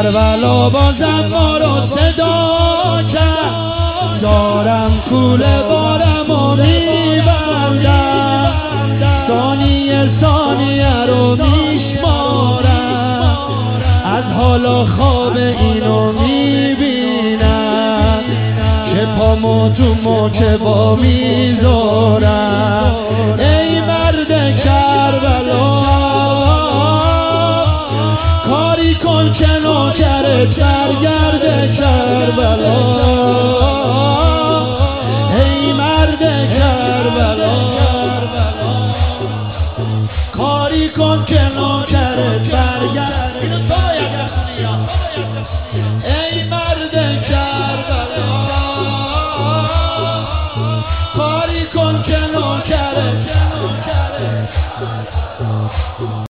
کربلا بازم ما رو صدا کرد، دارم کوله بارم و میبندم، ثانیه ثانیه رو میشمارم، از حالا خواب اینو میبینم که پامو تو مکبا میذارم. ای مرد کربلا کاری کن که نوکرت برگرده کربلا. ای مرد کربلا کاری کن که نوکرت برگرده. ای مرد کربلا کاری کن که نوکرت